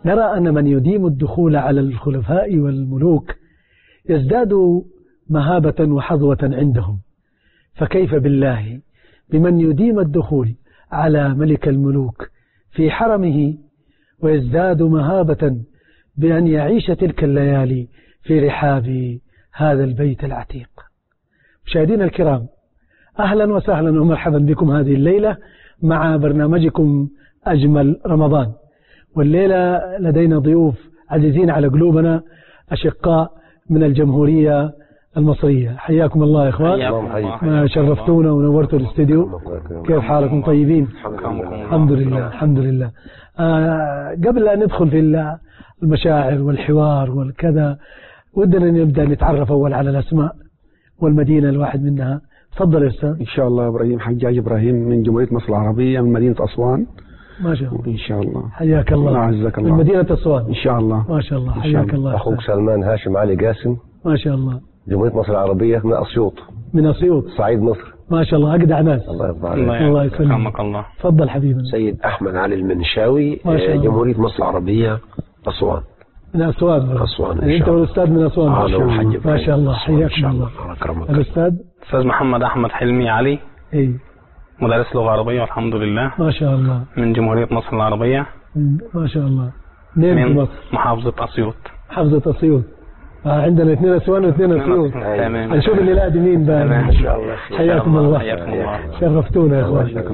نرى أن من يديم الدخول على الخلفاء والملوك يزداد مهابة وحظوة عندهم، فكيف بالله بمن يديم الدخول على ملك الملوك في حرمه ويزداد مهابة بأن يعيش تلك الليالي في رحاب هذا البيت العتيق. مشاهدينا الكرام، أهلا وسهلا ومرحبا بكم هذه الليلة مع برنامجكم أجمل رمضان. والليلة لدينا ضيوف عزيزين على قلوبنا، أشقاء من الجمهورية المصرية. حياكم الله يا إخوان، ما شرفتونا ونورتوا الاستديو. كيف حالكم؟ طيبين؟ الحمد لله الحمد لله. قبل أن ندخل في المشاعر والحوار والكذا، ودنا نبدأ نتعرف أول على الأسماء والمدينة الواحد منها. تفضل يا أستاذ. إن شاء الله إبراهيم حجاج إبراهيم من جمهورية مصر العربية من مدينة أسوان. ما شاء الله. إن شاء الله. حياك الله. عزك الله. من مدينة أسوان. إن شاء الله. ما شاء الله. حياك الله. أخوك سلمان هاشم علي قاسم. ما شاء الله. جمهورية مصر العربية من أسيوط. من أسيوط. صعيد مصر. ما شاء الله، أجدع ناس. الله يرضى عليك. الله يسلمك. الله. تفضل حبيبنا. سيد أحمد علي المنشاوي، جمهورية مصر العربية أسوان. من أسوان. أسوان. يعني أنت والأستاذ من أسوان. ما شاء الله. حياكم الله. الأستاذ محمد أحمد حلمي علي. إيه. مدرس لغة عربية والحمد لله. ما شاء الله. من جمهورية مصر العربية. ما شاء الله. من مصر. محافظة أسيوط. محافظة أسيوط. عندنا 2 أسوان و2 أسيوط. هنشوف اللي لا مين بقى. إن شاء الله. حياكم الله. شرفتونا يا إخوان.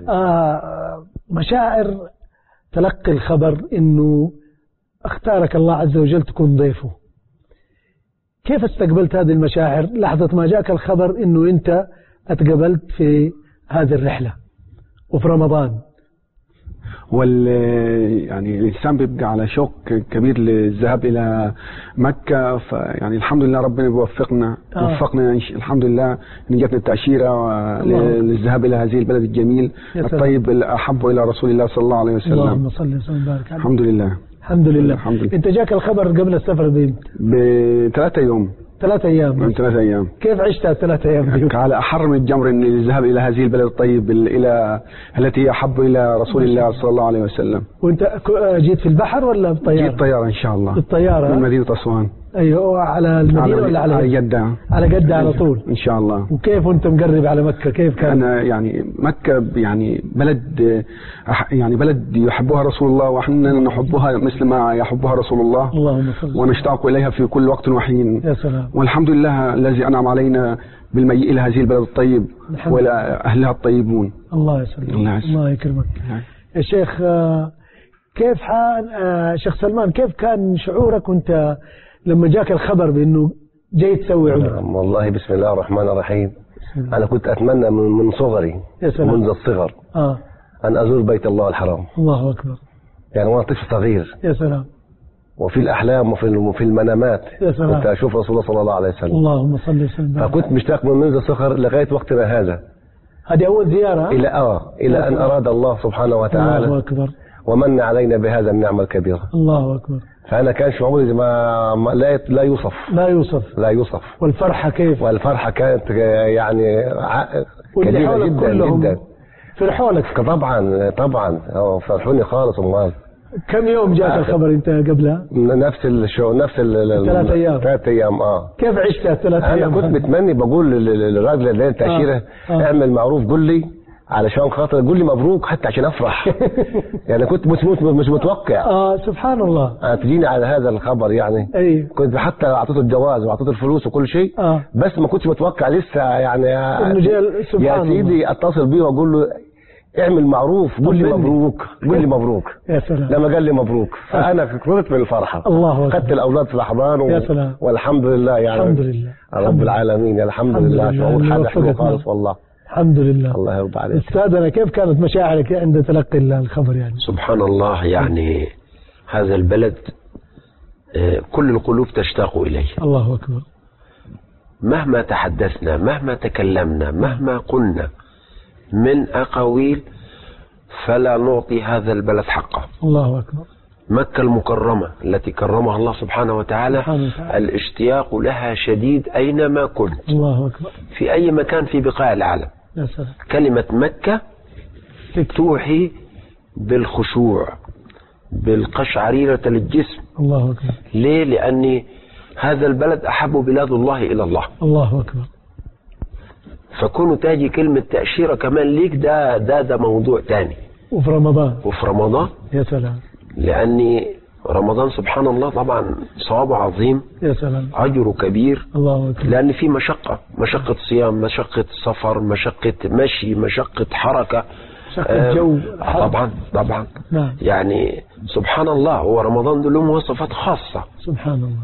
مشاعر تلقي الخبر إنه اختارك الله عز وجل تكون ضيفه، كيف استقبلت هذه المشاعر لحظة ما جاءك الخبر إنه أنت اتقبلت في هذه الرحلة وفي رمضان؟ يعني الإنسان بيبقى على شوق كبير للذهاب إلى مكة، فيعني الحمد لله ربنا بيوفقنا وفقنا الحمد لله إن جاتنا التأشيرة للذهاب إلى هذه البلد الجميل الطيب الأحب إلى رسول الله صلى الله عليه وسلم. اللهم صل وسلم وبارك عليه. الحمد لله. الحمد لله. الحمد لله. أنت جاك الخبر قبل السفر ب3 أيام. 3 أيام. من 3 أيام. كيف عشت 3 أيام دي؟ على أحر من الجمر إن الذهاب إلى هذه البلد الطيب إلى التي أحب إلى رسول الله صلى الله عليه وسلم. وأنت جيت في البحر ولا بالطيارة؟ جيت طيارة إن شاء الله. بالطيارة من مدينة أسوان. أيوة. على المدينة ولا على جدة؟ على جدة على طول إن شاء الله. وكيف وأنت مقرب على مكة كيف كان؟ أنا يعني مكة يعني بلد يحبها رسول الله، وإحنا نحبها مثل ما يحبها رسول الله. اللهم صل. ونشتاق إليها في كل وقت وحين. يا سلام. والحمد لله الذي أنعم علينا بالمجيء إلى هذه البلد الطيب وإلى أهلها الطيبون. الله يسلمك. الله يكرمك. يا شيخ، كيف حال شيخ سلمان، كيف كان شعورك وأنت لما جاك الخبر بأنه جاي تسوي عمرة؟ والله بسم الله الرحمن الرحيم. أنا كنت أتمنى من صغري، منذ الصغر، أن أزور بيت الله الحرام. الله أكبر. يعني وأنا طفل صغير. يا سلام. وفي الأحلام وفي المنامات كنت أشوف رسول الله صلى الله عليه وسلم. اللهم صل وسلم. فكنت مشتاق منذ الصغر لغاية وقتنا هذا. هذه أول زيارة. إلى أن أراد الله سبحانه وتعالى. الله أكبر. ومن علينا بهذا النعمة الكبيرة. الله أكبر. فأنا كان شعوري ما لا يوصف. لا يوصف. لا يوصف. والفرحة كيف؟ والفرحة كانت يعني كبيرة جدا جدا. فرحوا لك؟ طبعا فرحوني خالص. أمال كم يوم جاءك الخبر أنت قبلها؟ نفس 3 أيام. 3 أيام. كيف عشت 3 أيام؟ أنا كنت بتمني بقول للراجل اللي التأشيرة اعمل معروف، قول لي علشان خاطر قول لي مبروك حتى عشان افرح. يعني كنت مش متوقع. سبحان الله. تجيني على هذا الخبر يعني. أيوه. كنت حتى اعطيته الجواز واعطيته الفلوس وكل شيء. بس ما كنتش متوقع لسه يعني انه جاي. سبحان الله. يا سيدي اتصل بيه واقول له اعمل معروف، قول لي مبروك، قول لي مبروك. يا سلام. لما قال لي مبروك فانا كنت من الفرحه. الله أكبر. خدت الاولاد في الاحضان يا سلام. والحمد لله يعني. الحمد لله رب العالمين. الحمد لله. شعور حاجه حلوه خالص والله. الحمد لله. الله يرضى عليك. أستاذنا، كيف كانت مشاعرك عند تلقي الخبر يعني؟ سبحان الله. يعني هذا البلد كل القلوب تشتاق إليه. الله أكبر. مهما تحدثنا، مهما تكلمنا، مهما قلنا من أقاويل، فلا نعطي هذا البلد حقه. الله أكبر. مكة المكرمة التي كرمها الله سبحانه وتعالى، الاشتياق لها شديد أينما كنت. الله أكبر. في أي مكان في بقاع العالم. يا سلام. كلمة مكة توحي بالخشوع بالقشعريرة للجسم. الله أكبر. ليه؟ لأن هذا البلد أحب بلاد الله إلى الله. الله أكبر. فكونه تاجي كلمة تأشيرة كمان ليك ده موضوع تاني. وفي رمضان. وفي رمضان. يا سلام. لأن رمضان سبحان الله طبعا صوابه عظيم. يا سلام. أجره كبير. الله أكبر. لأن في مشقة صيام، مشقة سفر، مشقة مشي، مشقة حركة، مشقة جو. طبعا. نعم. يعني سبحان الله، هو رمضان له مواصفات خاصة. سبحان الله.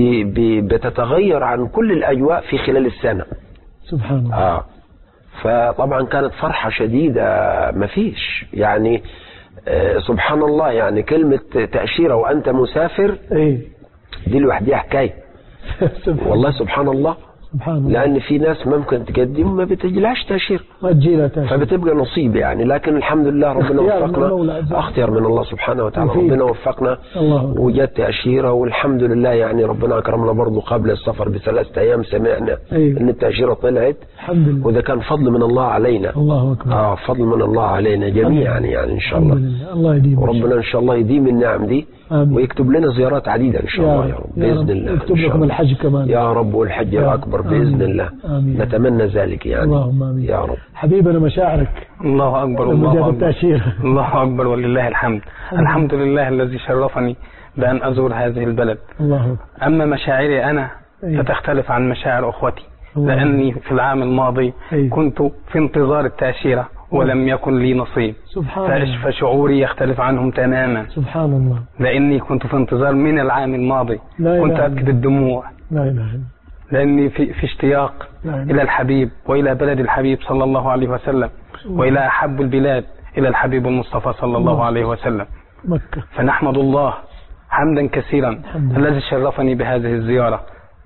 بتتغير عن كل الأجواء في خلال السنة. سبحان الله. فطبعا كانت فرحة شديدة مفيش يعني. سبحان الله، يعني كلمة تأشيرة وأنت مسافر دي لوحدها حكاية. والله سبحان الله. سبحان الله. لأن في ناس ممكن تقدم ما بتجيلهاش تأشيرة، ما تجيلها تأشيرة، فبتبقى نصيب يعني. لكن الحمد لله ربنا وفقنا، اختيار من الله سبحانه وتعالى. ربنا وفقنا وجدت تأشيرة، والحمد لله يعني ربنا أكرمنا برضو قبل السفر ب3 أيام سمعنا إن التأشيرة طلعت. الحمد لله. وده كان فضل من الله علينا. الله أكبر. فضل من الله علينا جميعا يعني إن شاء الله. الله يديم. وربنا إن شاء الله يديم النعم دي. آمين. ويكتب لنا زيارات عديدة إن شاء الله يا رب بإذن الله. يكتب لكم الحج كمان يا رب، والحج الأكبر بإذن الله. آمين. نتمنى ذلك يعني. اللهم آمين يا رب. حبيبنا مشاعرك. الله أكبر. الله أكبر. الله أكبر ولله الحمد. الحمد لله الذي شرفني بأن أزور هذه البلد. الله أكبر. أما مشاعري أنا فتختلف عن مشاعر أخوتي، لأني في العام الماضي كنت في انتظار التأشيرة ولم يكن لي نصيب. سبحان الله. فشعوري يختلف عنهم تماما. سبحان الله. لأني كنت في انتظار من العام الماضي. كنت أبكي بالدموع. لا إله إلا. لأني في اشتياق إلى الحبيب وإلى بلد الحبيب صلى الله عليه وسلم، وإلى أحب البلاد إلى الحبيب المصطفى صلى الله عليه وسلم، مكة. فنحمد الله حمدا كثيرا الذي شرفني بهذه الزيارة،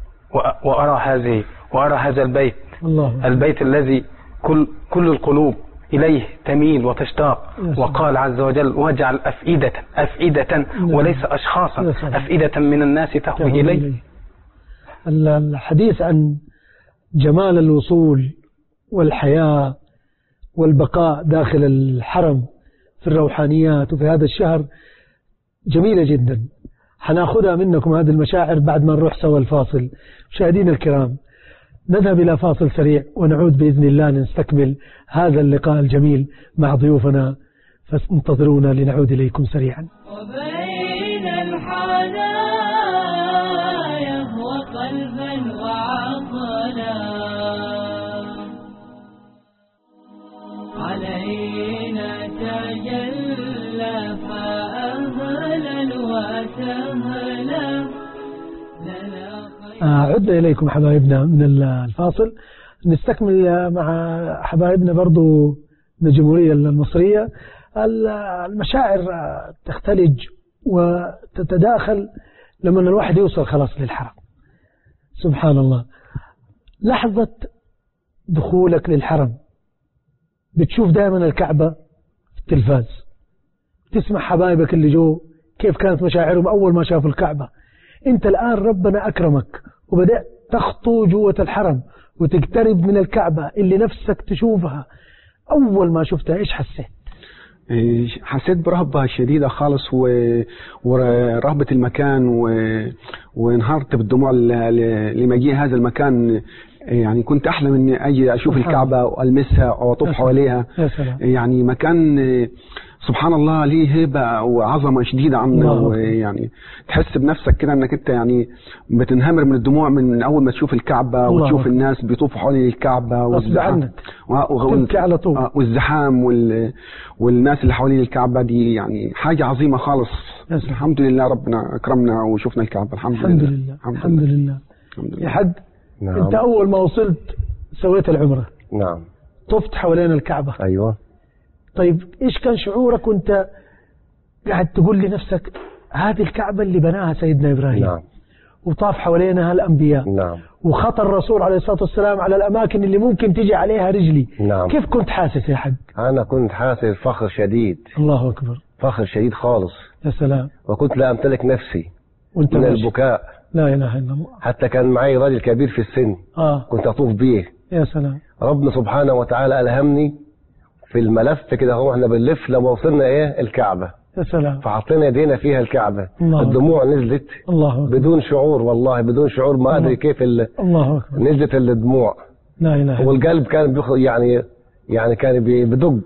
وأرى هذا البيت. البيت الذي كل القلوب إليه تميل وتشتاق. وقال عز وجل: واجعل أفئدة وليس أشخاصا، أفئدة من الناس تهوي إليه. الحديث عن جمال الوصول والحياة والبقاء داخل الحرم في الروحانيات وفي هذا الشهر جميلة جدا. حناخدها منكم هذه المشاعر بعد ما نروح سوا الفاصل. مشاهدينا الكرام، نذهب إلى فاصل سريع ونعود بإذن الله نستكمل هذا اللقاء الجميل مع ضيوفنا، فانتظرونا لنعود إليكم سريعا. وبين الحنايا وقلبا وعقلا علينا تجلى فأهلا وسهلا. عدنا إليكم حبايبنا من الفاصل، نستكمل مع حبايبنا برضو من الجمهورية المصرية. المشاعر تختلج وتتداخل لما الواحد يوصل خلاص للحرم. سبحان الله، لحظة دخولك للحرم بتشوف دائما الكعبة في التلفاز، تسمع حبايبك اللي جو كيف كانت مشاعرهم أول ما شافوا الكعبة. انت الآن ربنا أكرمك وبدأت تخطو جوة الحرم وتقترب من الكعبة اللي نفسك تشوفها. أول ما شفتها إيش حسيت؟ حسيت برهبة شديدة خالص ورهبة المكان وانهارت بالدموع لمجيء هذا المكان. يعني كنت أحلم أني أجي أشوف الكعبة وألمسها وأطوف حواليها. يعني مكان سبحان الله ليه هيبة وعظمة شديدة عنا، ويعني تحس بنفسك كده انك انت يعني بتنهمر من الدموع من اول ما تشوف الكعبة وتشوف الناس بيطوفوا حوالين الكعبة والزحام والناس اللي حوالين الكعبة دي. يعني حاجة عظيمة خالص. الحمد لله ربنا اكرمنا وشوفنا الكعبة. الحمد لله. يا حد نعم. انت اول ما وصلت سويت العمرة. نعم. طفت حوالين الكعبة. ايوه. طيب إيش كان شعورك وانت قاعد تقول لنفسك هذه الكعبة اللي بناها سيدنا إبراهيم؟ نعم. وطاف حوالينها الأنبياء. نعم. وخطى الرسول عليه الصلاة والسلام على الأماكن اللي ممكن تجي عليها رجلي. نعم. كيف كنت حاسس يا حق؟ أنا كنت حاسس فخر شديد. الله أكبر. فخر شديد خالص. يا سلام. وكنت لا أمتلك نفسي وانت من البكاء. لا إله إلا الله. حتى كان معي راجل كبير في السن. كنت أطوف بيه. يا سلام. ربنا سبحانه وتعالى ألهمني في الملف كده، هو احنا بنلف لما وصلنا الكعبة. يا سلام. فحطينا ايدينا فيها الكعبة، الدموع نزلت الله بدون شعور، والله بدون شعور، ما ادري كيف الله أكبر. نزلت الدموع. لا إله. والقلب كان يعني كان بدق.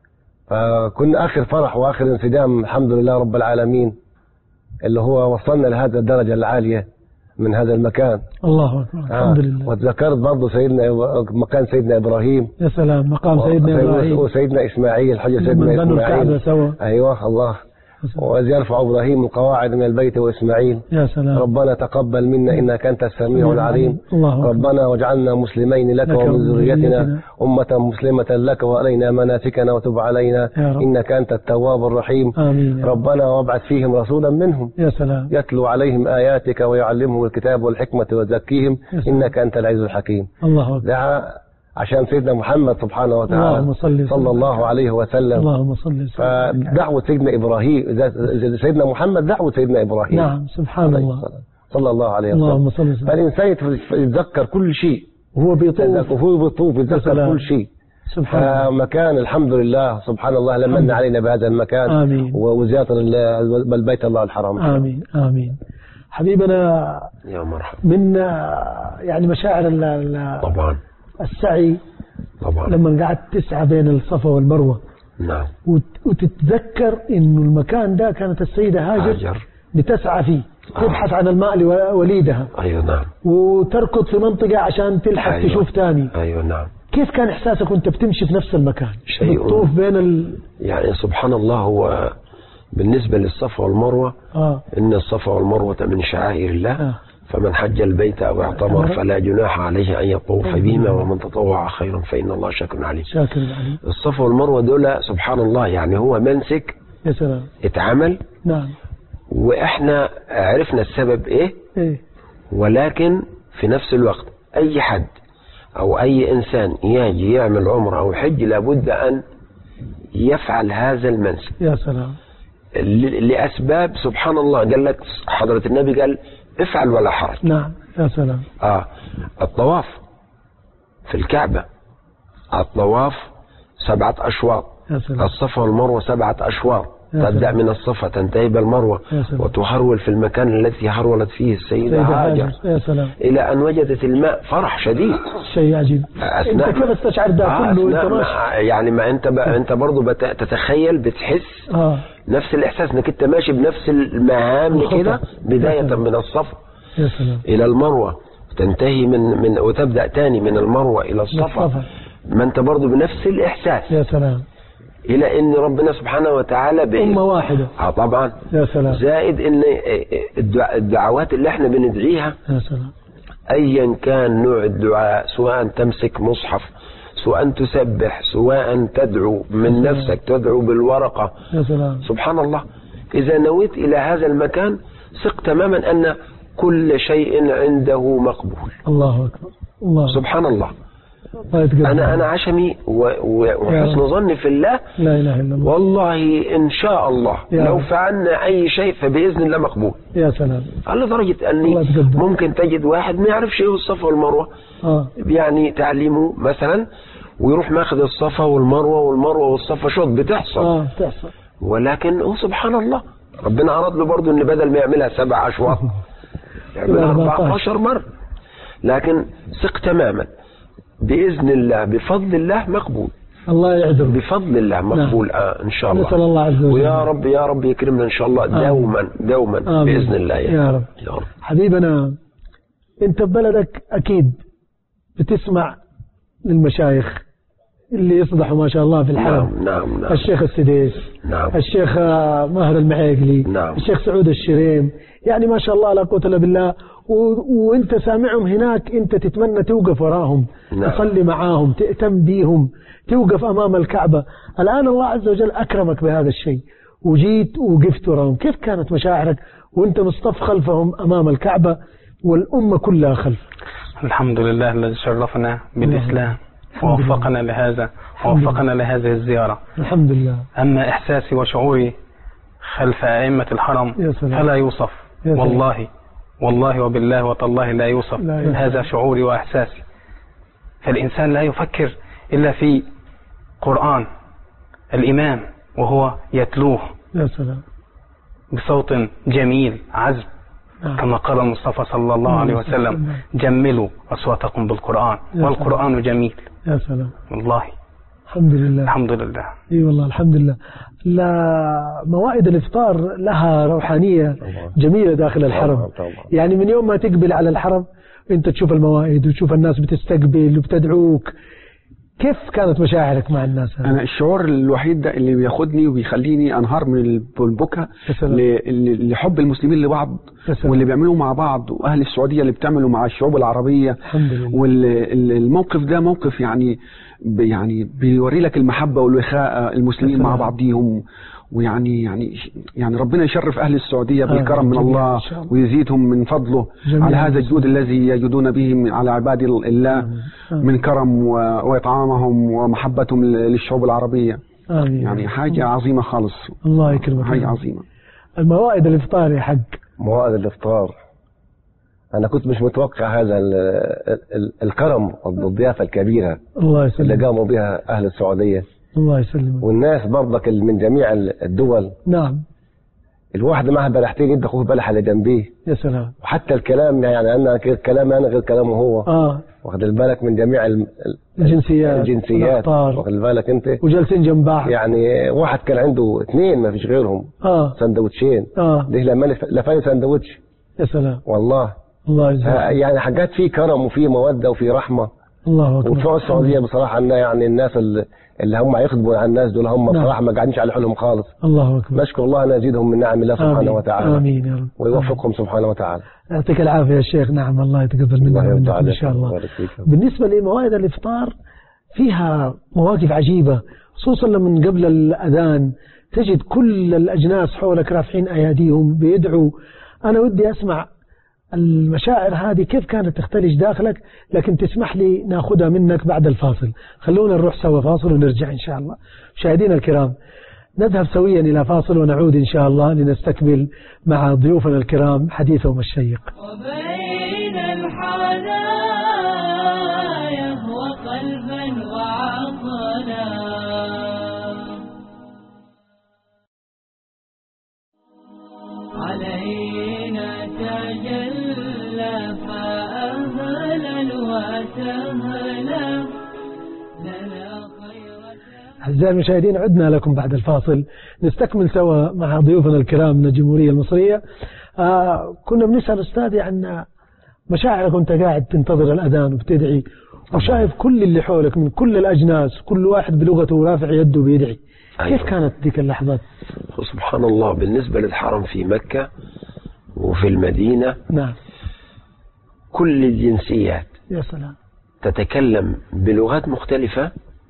فكنا اخر فرح واخر انسجام الحمد لله رب العالمين، اللي هو وصلنا لهذه الدرجة العالية من هذا المكان. الله أكبر. الحمد لله. وتذكرت برضه مكان سيدنا إبراهيم. يا سلام. مقام سيدنا إبراهيم وسيدنا إسماعيل، حج سيدنا إسماعيل. أيوة الله. وإذ يرفع إبراهيم القواعد من البيت وإسماعيل. يا سلام. ربنا تقبل منا إنك أنت السميع العليم. ربنا واجعلنا مسلمين لك ومن ذريتنا أمة مسلمة لك وأرنا مناسكنا وتب علينا إنك أنت التواب الرحيم. آمين. ربنا وابعث فيهم رسولا منهم. يا سلام. يتلو عليهم آياتك ويعلمهم الكتاب والحكمة ويزكيهم إنك أنت العزيز الحكيم. الله أكبر. دعا عشان سيدنا محمد سبحانه وتعالى صلى الله عليه وسلم. اللهم صل. فدعوة سيدنا إبراهيم، سيدنا محمد دعوة سيدنا إبراهيم. نعم سبحان الله صلى الله عليه وسلم. اللهم صل. فالإنسان يتذكر كل شيء وهو بيطوف يتذكر كل شيء. سبحان مكان الحمد لله سبحان الله لمن علينا بهذا المكان. آمين. وزيارة البيت الله الحرام. آمين آمين. حبيبنا يا مرحبا. من يعني مشاعر طبعا السعي طبعا لما قعدت تسعى بين الصفا والمروة. نعم. وتتذكر إنه المكان ده كانت السيدة هاجر بتسعى فيه، تبحث عن الماء لوليدها. أيوة نعم. وتركض في منطقة عشان تلحق تشوف تاني. أيوة نعم. كيف كان إحساسك وأنت بتمشي في نفس المكان؟ بتطوف بين يعني سبحان الله. هو بالنسبة للصفا والمروة إن الصفا والمروة من شعائر الله. فمن حج البيت أو اعتمر فلا جناح عليه أن يطوف بهما ومن تطوع خيرا فإن الله شاكر عليم. الصفا والمروة دول سبحان الله يعني هو منسك. يا سلام. اتعمل. نعم. وإحنا عرفنا السبب إيه. ولكن في نفس الوقت أي حد أو أي إنسان يجي يعمل عمره أو حج لابد أن يفعل هذا المنسك. يا سلام. لأسباب سبحان الله. قال لك حضرة النبي قال افعل ولا حرج. نعم. يا سلام. الطواف في الكعبة، الطواف 7 أشواط. الصفا والمروة 7 أشواط. تبدأ من الصفا تنتهي بالمروة وتهرول في المكان الذي هرولت فيه السيدة هاجر. يا سلام. إلى أن وجدت الماء فرح شديد. شيء عجيب. أنت كيف استشعر ده كله؟ يعني ما أنت برضو تتخيل بتحس نفس الإحساس أنك أنت ماشي بنفس المهام كده بداية من الصفا إلى المروة تنتهي من وتبدأ تاني من المروة إلى الصفا. ما أنت برضو بنفس الإحساس. يا سلام. إلى أن ربنا سبحانه وتعالى أمة واحدة. طبعا. يا سلام. زائد أن الدعوات اللي احنا بندعيها يا سلام أيا كان نوع الدعاء، سواء تمسك مصحف، سواء تسبح، سواء تدعو من نفسك، تدعو بالورقة. يا سلام. سبحان الله. إذا نويت إلى هذا المكان ثق تماما أن كل شيء عنده مقبول. الله أكبر. الله. سبحان الله. أنا عشمي وحسن ظني في الله. لا إله إلا الله. والله إن شاء الله لو فعلنا أي شيء فبإذن الله مقبول. يا سلام. على درجة أني ممكن تجد واحد ما يعرفش إيه الصفا والمروة. يعني تعليمه مثلا ويروح ماخذ الصفا والمروة والصفا شوط بتحصل. بتحصل. ولكن هو سبحان الله ربنا أراد له برضه إن بدل ما يعملها 7 أشواط يعملها 14 مرة. لكن ثق تماما بإذن الله بفضل الله مقبول. الله يعذر. بفضل الله مقبول. إن شاء الله. نسأل الله عز وجل. ويا رب يا رب يكرمنا إن شاء الله دوما بإذن الله يا رب. حبيبنا أنت ببلدك أكيد بتسمع للمشايخ اللي يصدحوا ما شاء الله في الحرم. نعم. الشيخ السديس. نعم. الشيخ ماهر المعيقلي. نعم. الشيخ سعود الشريم. يعني ما شاء الله لا قوة إلا بالله. وانت سامعهم هناك انت تتمنى توقف وراهم. نعم. تصلي معاهم، تأتم بيهم، توقف امام الكعبة. الان الله عز وجل اكرمك بهذا الشيء وجيت وقفت وراهم. كيف كانت مشاعرك وانت مصطف خلفهم امام الكعبة والامة كلها خلفك؟ الحمد لله الذي شرفنا بالاسلام ووفقنا لهذا ووفقنا لهذه الزيارة. الحمد لله. اما احساسي وشعوري خلف ائمة الحرم فلا يوصف. والله وبالله وتالله لا يوصف. هذا شعوري وإحساسي. فالإنسان لا يفكر إلا في قرآن الإمام وهو يتلوه يا سلام. بصوت جميل عذب، كما قال المصطفى صلى الله عليه وسلم: جملوا أصواتكم بالقرآن والقرآن جميل. يا سلام والله. الحمد لله الحمد لله. اي والله الحمد لله. لا، موائد الإفطار لها روحانية جميلة داخل الحرم. يعني من يوم ما تقبل على الحرم انت تشوف الموائد وتشوف الناس بتستقبل وبتدعوك. كيف كانت مشاعرك مع الناس؟ أنا الشعور الوحيد ده اللي بياخدني وبيخليني أنهار من البكاء لحب المسلمين لبعض واللي بيعملوا مع بعض، وأهل السعودية اللي بتعملوا مع الشعوب العربية. الحمد لله. والموقف ده موقف يعني بيوري لك المحبة والوخاء المسلمين مع بعضهم. ويعني ربنا يشرف أهل السعودية بالكرم من الله ويزيدهم من فضله على هذا الجود الذي يجودون به على عباد الله من كرم وإطعامهم ومحبتهم للشعوب العربية. يعني حاجة عظيمة خالص. الله يكرمك. حاجة عظيمة. الموائد الإفطار يا حق. موائد الإفطار أنا كنت مش متوقع هذا الكرم والضيافة الكبيرة الله يسلمك اللي قاموا بها أهل السعودية. الله يسلمك. والناس برضك من جميع الدول. نعم. الواحد معه بلحتين يدي اخوه بلح اللي جنبيه. يا سلام. وحتى الكلام يعني انا كلامي انا غير كلامه هو. واخد بالك من جميع الجنسيات واخد بالك انت. وجالسين جنب بعض. يعني واحد كان عنده 2 ما فيش غيرهم. سندوتشين. ده لما لفاني سندوتش. يا سلام. والله. الله يجزاك. يعني حاجات فيه كرم وفيه موده وفيه رحمه. الله اكبر. وبتوع السعوديه بصراحه يعني الناس اللي هم يخدموا على الناس دول هم بصراحه ما قاعدينش على حالهم خالص. الله اكبر. نشكر الله ان يزيدهم من نعم الله سبحانه وتعالى. امين يا رب. ويوفقهم سبحانه وتعالى. يعطيك العافيه يا شيخ. نعم الله يتقبل منا ومنكم ان شاء الله. بالنسبه لموائد الافطار فيها مواقف عجيبه، خصوصا لما قبل الاذان تجد كل الاجناس حولك رافعين اياديهم بيدعوا. انا ودي اسمع المشاعر هذه كيف كانت تختلج داخلك، لكن تسمح لي ناخذها منك بعد الفاصل. خلونا نروح سوا فاصل ونرجع إن شاء الله. مشاهدينا الكرام، نذهب سويا إلى فاصل ونعود إن شاء الله لنستكمل مع ضيوفنا الكرام حديثهم الشيق. وبين الحنايا وقلبا وعقلا علينا تجلى فأهلا وسهلا لنا خير. أعزائي المشاهدين، عدنا لكم بعد الفاصل نستكمل سوا مع ضيوفنا الكرام من الجمهورية المصرية. كنا بنسأل أستاذي عن مشاعرك وأنت قاعد تنتظر الأذان وبتدعي وشايف كل اللي حولك من كل الأجناس كل واحد بلغته رافع يده بيدعي. كيف كانت ذيك اللحظات؟ سبحان الله. بالنسبة للحرم في مكة وفي المدينة، نعم، كل الجنسيات يا سلام تتكلم بلغات مختلفة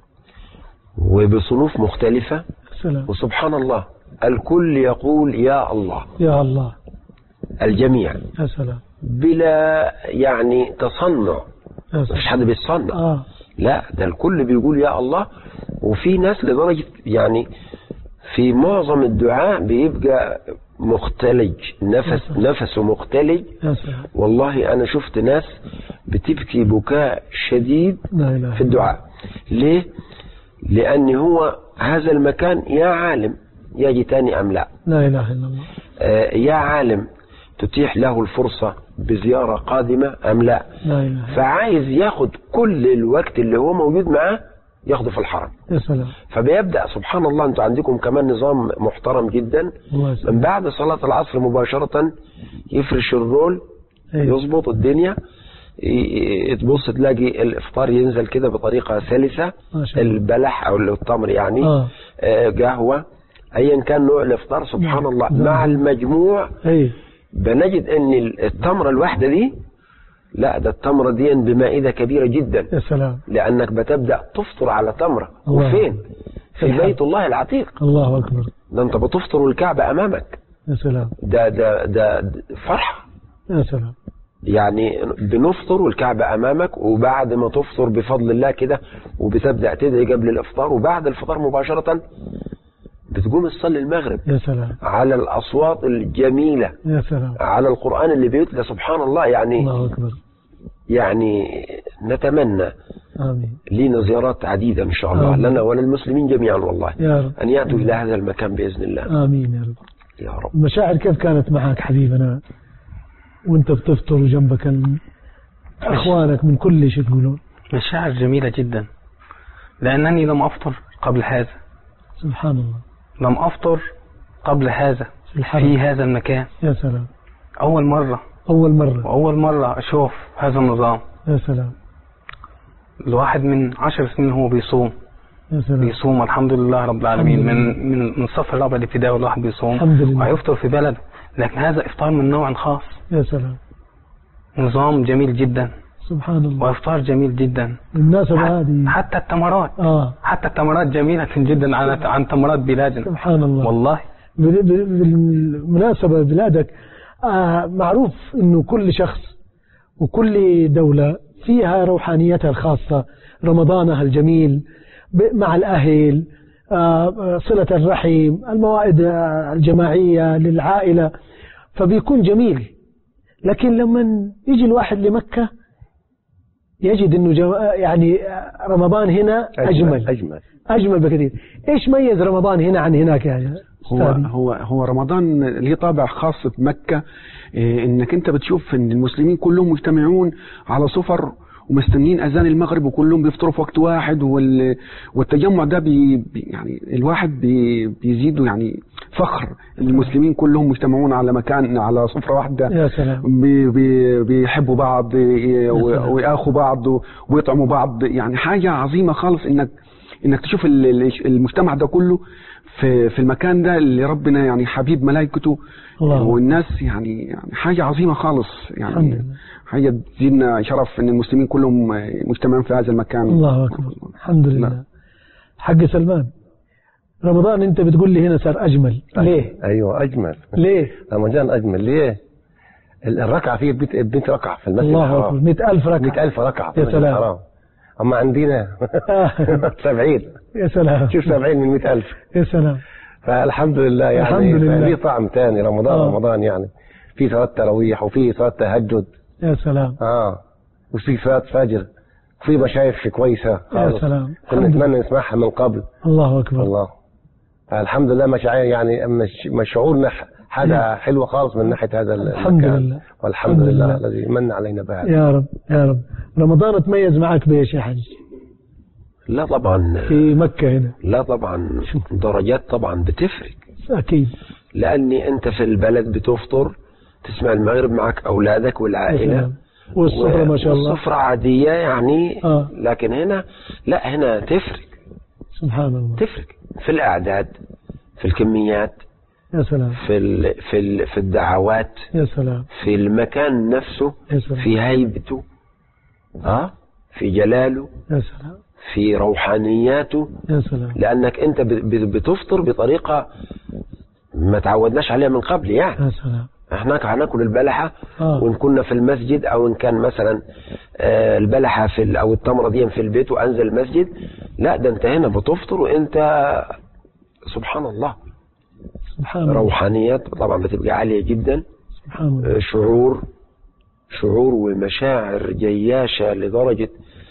وبصنوف مختلفة. سلام. وسبحان الله الكل يقول يا الله يا الله، الجميع. يا سلام. بلا يعني تصنع، مفيش حد بيتصنع. لا، ده الكل بيقول يا الله. وفي ناس لدرجة يعني في معظم الدعاء بيبقى مختلج، نفسه مختلج. والله أنا شفت ناس بتبكي بكاء شديد في الدعاء. ليه؟ لأن هو هذا المكان يا عالم يجي تاني أم لا. لا إله إلا الله. يا عالم تتيح له الفرصة بزيارة قادمة أم لا. لا إله. فعايز ياخد كل الوقت اللي هو موجود معاه ياخده في الحرم. يا سلام. فبيبدأ سبحان الله. انتوا عندكم كمان نظام محترم جدا. من بعد صلاة العصر مباشرة يفرش الرول، يظبط الدنيا، تبص تلاقي الافطار ينزل كده بطريقة سلسة. البلح او التمر يعني قهوة ايا كان نوع الافطار. سبحان الله. مع المجموع بنجد ان التمرة الواحدة دي، لا، ده التمرة دي بمائدة كبيرة جدا. يا سلام. لأنك بتبدأ تفطر على تمرة. وفين؟ في بيت الله العتيق. الله أكبر. ده أنت بتفطر والكعبة أمامك. يا سلام. ده فرحة. يا سلام. يعني بنفطر والكعبة أمامك، وبعد ما تفطر بفضل الله كده وبتبدأ تدعي قبل الإفطار، وبعد الفطار مباشرة بتقوم تصلي المغرب. يا سلام. على الأصوات الجميلة. يا سلام. على القرآن اللي بيتلى. سبحان الله. يعني الله أكبر. يعني نتمنى آمين. لينا زيارات عديدة إن شاء الله لنا وللمسلمين جميعا والله يا رب. أن يأتوا إلى هذا المكان بإذن الله. آمين يا رب. يا رب. المشاعر كيف كانت معك حبيبنا وانت بتفطر وجنبك أخوانك من كل شيء تقولون؟ مشاعر جميلة جدا، لأنني لم أفطر قبل هذا. سبحان الله. لم أفطر قبل هذا في هذا المكان. يا سلام. أول مرة أشوف هذا النظام. يا سلام. الواحد من 10 سنين هو بيصوم. يا سلام. بيصوم الحمد لله رب العالمين، من الصف الرابع الابتدائي والواحد بيصوم الحمد لله، ويفطر في بلد، لكن هذا إفطار من نوع خاص. يا سلام. نظام جميل جدا. سبحان الله. وإفطار جميل جدا. بالمناسبة هذه حتى التمرات حتى التمرات جميلة جدا عن تمرات بلادنا. سبحان الله والله. بالمناسبة بلادك معروف إنه كل شخص وكل دولة فيها روحانيتها الخاصة، رمضانها الجميل مع الأهل، صلة الرحم، الموائد الجماعية للعائلة، فبيكون جميل. لكن لما يجي الواحد لمكة يجد إنه يعني رمضان هنا أجمل بكثير. إيش ميز رمضان هنا عن هناك يعني؟ هو رمضان له طابع خاص بمكة، إنك أنت بتشوف إن المسلمين كلهم مجتمعون على صفر ومستنين أذان المغرب وكلهم بيفطروا في وقت واحد، والتجمع ده يعني الواحد بيزيده يعني فخر. المسلمين كلهم مجتمعون على مكان على صفرة واحدة. يا سلام. بيحبوا بعض ويأخوا بعض ويطعموا بعض، يعني حاجة عظيمة خالص إنك تشوف المجتمع ده كله في المكان ده اللي ربنا يعني حبيب ملائكته والناس، يعني حاجة عظيمة خالص، يعني حاجة تزيدنا شرف ان المسلمين كلهم مجتمعين في هذا المكان. الله أكبر. الحمد لله. حق سلمان، رمضان انت بتقول لي هنا صار اجمل، ليه؟ ايوه اجمل. ليه؟ رمضان اجمل ليه؟ الركعة فيه بنت ركعة في المسجد الله أكبر. 100,000 ركعة. 100,000 ركعة. يا سلام. أما عندنا 70. يا سلام. شوف 70 من 100,000. يا سلام. فالحمد لله يعني الحمد لله. ليه طعم تاني رمضان يعني في صلاة تراويح وفي صلاة تهجد. يا سلام. وفي صلاة فجر وفي مشايخ كويسة. يا سلام. كنا نتمنى نسمعها من قبل. الله أكبر. الله. الحمد لله مشاعر يعني شعورنا حاجة حلوة خالص من ناحية هذا الحمد لله. والحمد لله الذي من علينا بهذا. يا رب يا رب. رمضان تميز معك بإيش يا حاج؟ لا طبعا في مكة هنا. لا طبعا درجات طبعا بتفرق أكيد، لأني أنت في البلد بتفطر تسمع المغرب معك أولادك والعائلة والسفرة ما شاء الله والسفرة عادية يعني لكن هنا لا، هنا تفرق. سبحان الله. تفرق في الأعداد، في الكميات. يا سلام. في الدعوات. يا سلام. في المكان نفسه. يا سلام. في هيبته، في جلاله. يا سلام. في روحانياته. يا سلام. لأنك أنت بتفطر بطريقة ما تعودناش عليها من قبل يعني. يا سلام. احنا هناكل البلحة وإن كنا في المسجد أو إن كان مثلا البلحة أو التمرة دي في البيت وأنزل المسجد. لا، ده أنت هنا بتفطر وأنت سبحان الله. سبحان الله. روحانيات طبعا بتبقى عالية جدا. سبحان الله. شعور ومشاعر جياشة لدرجة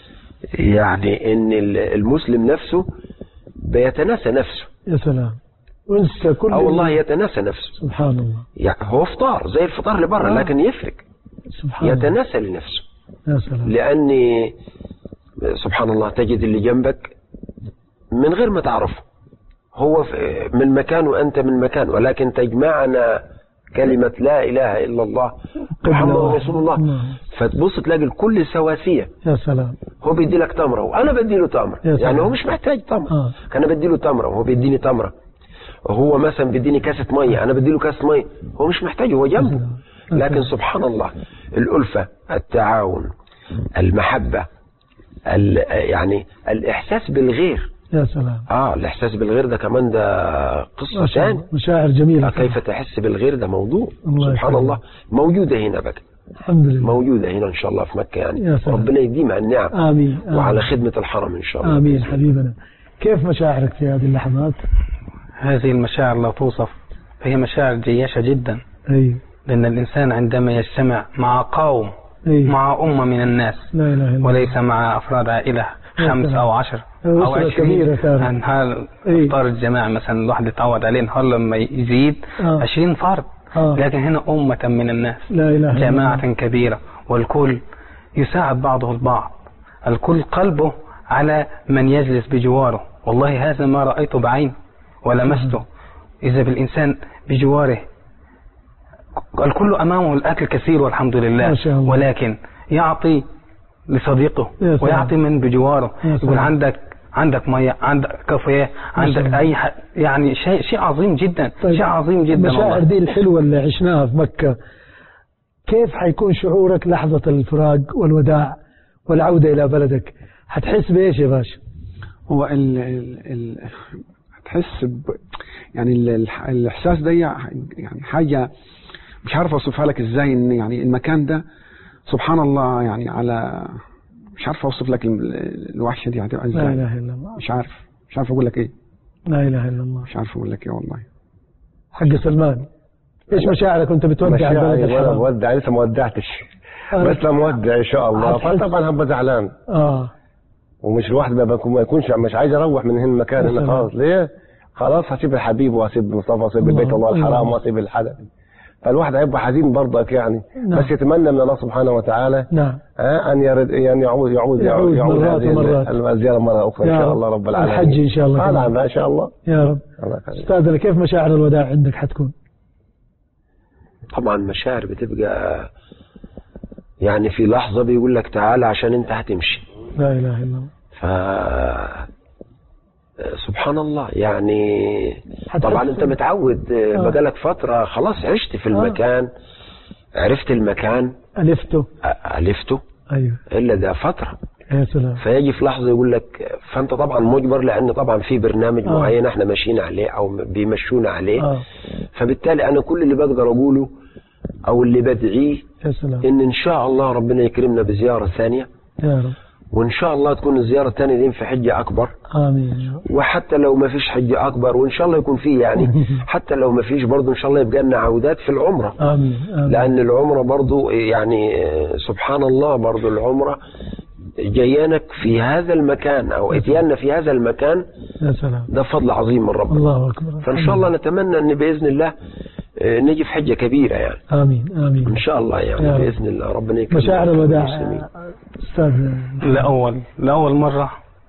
يعني ان المسلم نفسه بيتناسى نفسه. يا سلام. وانسى كل والله يتناسى نفسه. سبحان الله. يعني هو فطار زي الفطار اللي بره لكن يفرق. سبحان الله. يتناسى لنفسه. يا سلام. لأني سبحان الله تجد اللي جنبك من غير ما تعرفه هو من مكان وأنت من مكان، ولكن تجمعنا كلمة لا إله إلا الله محمد رسول الله. فتبص تلاقي الكل سواسية. يا سلام. هو بيدي لك تمرة وأنا بدي له تمرة، يعني هو مش محتاج تمرة. أنا بدي له تمرة وهو بيديني تمرة. هو مثلا بيديني كاسة مية أنا بدي له كاسة مية، هو مش محتاج، هو جنبه. لكن سبحان الله الألفة، التعاون، المحبة، يعني الإحساس بالغير. يا سلام. الإحساس بالغير ده كمان ده قصة ثانية. مشاعر جميلة. كيف تحس بالغير ده موضوع سبحان الله موجودة هنا بقى. الحمد لله. موجودة هنا إن شاء الله في مكة يعني. ربنا يديم على النعم. آمين. وعلى خدمة الحرم إن شاء الله. آمين حبيبنا. كيف مشاعرك في هذه اللحظات؟ هذه المشاعر لا توصف، هي مشاعر جياشة جدا. أيوه. لأن الإنسان عندما يجتمع مع قوم مع أمة من الناس، لا إله إلا وليس مع أفراد عائلة 5 أو 10 أو 20. هل إفطار الجماعة مثلا الواحد يتعود عليه نهار لما يزيد 20 فرد، لكن هنا أمة من الناس، لا إله جماعة كبيرة، والكل يساعد بعضه البعض، الكل قلبه على من يجلس بجواره. والله هذا ما رأيته بعين ولمسته. إذا بالإنسان بجواره الكل أمامه الأكل كثير والحمد لله، ولكن يعطي لصديقه ويعطي من بجواره، يقول عندك مية، عندك كافيه، عندك أي يعني شيء عظيم جدا. طيب شيء عظيم جدا. المشاعر دي الحلوة اللي عشناها في مكة، كيف حيكون شعورك لحظة الفراق والوداع والعودة إلى بلدك؟ هتحس بإيش يا باشا؟ هو هتحس يعني الإحساس ده يعني حاجة مش عارف أوصفها لك إزاي. إن يعني المكان ده سبحان الله، يعني على مش عارف أوصف لك الوحشة دي هتبقى إزاي. لا إله إلا الله. مش عارف أقول لك إيه. لا إله إلا الله. مش عارف أقول لك إيه والله. حق سلمان، إيش مشاعرك وأنت بتودع البلد الحرام؟ وأنا مودع، لسه ما ودعتش، بس مودع إن شاء الله. فطبعا هبقى زعلان. ومش الواحد ما يكونش مش عايز أروح من هنا المكان هنا خلاص. ليه؟ خلاص هسيب الحبيب وهسيب مصطفى وهسيب بيت الله الحرام وهسيب الحدث. فالواحد هيبقى حزين برضك يعني. نعم. بس يتمنى من الله سبحانه وتعالى نعم. أن يعود الزيارة مرة أخرى إن شاء الله رب العالمين. الحج إن شاء الله. نعم إن شاء الله يا رب. أستاذنا كيف مشاعر الوداع عندك حتكون؟ طبعا مشاعر بتبقى يعني في لحظة بيقول لك تعالى عشان أنت هتمشي. لا إله إلا الله. سبحان الله يعني. طبعا انت متعود بقالك فترة خلاص عشت في المكان، عرفت المكان، ألفته أيوه. إلا ده فترة. يا سلام. فيجي في لحظة يقول لك، فانت طبعا مجبر، لأن طبعا في برنامج معين احنا ماشيين عليه أو بيمشونا عليه. فبالتالي أنا كل اللي بقدر أقوله أو اللي بدعيه إن شاء الله ربنا يكرمنا بزيارة ثانية يا رب، وإن شاء الله تكون الزيارة الثانية دي في حجة أكبر. آمين. وحتى لو ما فيش حجة أكبر، وإن شاء الله يكون فيه يعني حتى لو ما فيش برضو إن شاء الله يبقى لنا عودات في العمرة. آمين. لأن العمرة برضو يعني سبحان الله برضو العمرة جيانك في هذا المكان أو اتياننا في هذا المكان. يا سلام. ده فضل عظيم من ربنا. الله أكبر. فإن شاء الله نتمنى أن بإذن الله نجي في حجة كبيرة يعني. آمين آمين إن شاء الله يعني بإذن الله ربنا يكرمنا. مشاعر الوداع أستاذ. لأول مرة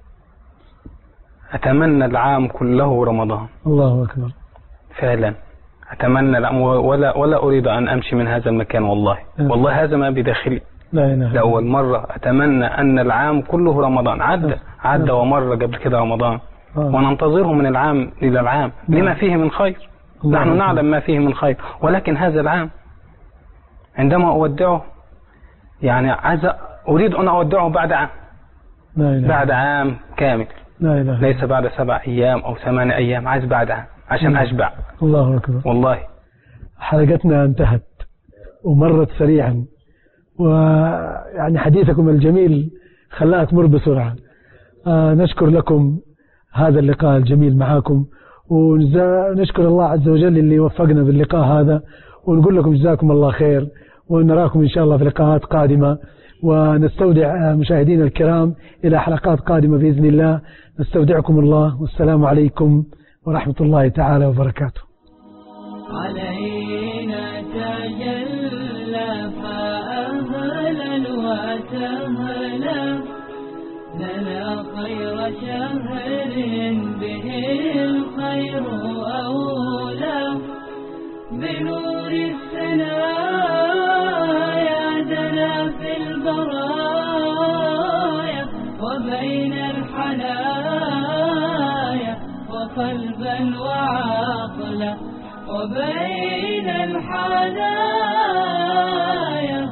أتمنى العام كله رمضان. الله أكبر. فعلا أتمنى العام ولا أريد أن أمشي من هذا المكان والله. والله هذا ما بداخلي. لأول مرة أتمنى أن العام كله رمضان. عدى ومر قبل كده رمضان وننتظره من العام إلى العام لما فيه من خير. نحن نعلم ما فيه من خير، ولكن هذا العام عندما أودعه يعني أريد أن أودعه بعد عام. بعد عام كامل. ليس بعد 7 أيام أو 8 أيام، عايز بعد عام عشان أشبع. الله أكبر. والله حلقتنا انتهت ومرت سريعا، ويعني حديثكم الجميل خلاها تمر بسرعة. نشكر لكم هذا اللقاء الجميل معاكم، ونشكر الله عز وجل اللي وفقنا باللقاء هذا، ونقول لكم جزاكم الله خير، ونراكم إن شاء الله في لقاءات قادمة، ونستودع مشاهدينا الكرام إلى حلقات قادمة بإذن الله. نستودعكم الله، والسلام عليكم ورحمة الله تعالى وبركاته. علينا تجلى فأهلا وسهلا لنا خير شهر به الخير أولى بنور السنايا دنا في البرايا وبين الحنايا وقلبا وعقلا وبين الحنايا